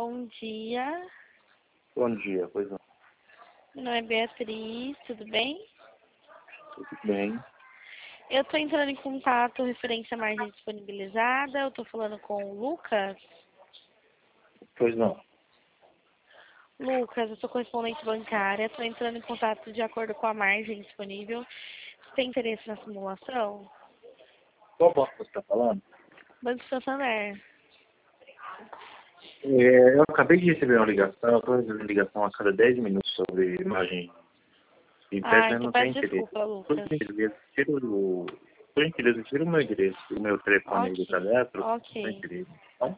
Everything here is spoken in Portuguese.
Bom dia. Bom dia, pois não. Meu nome é Beatriz, tudo bem? Tudo bem? Eu tô entrando em contato referente à margem disponibilizada. Eu tô falando com o Lucas. Pois não. Lucas, eu sou correspondente bancária. Tô entrando em contato de acordo com a margem disponível. Você tem interesse na simulação? Qual banco você está falando? Banco Santander. Eu acabei de receber uma ligação, eu estou recebendo ligação a cada 10 minutos sobre imagem de empréstimo, eu Então não tenho peço interesse. desculpa, Lucas. Por gentileza, tira o meu endereço, o meu telefone aí do Ok, cadastro, não tenho ok. interesse. Tá?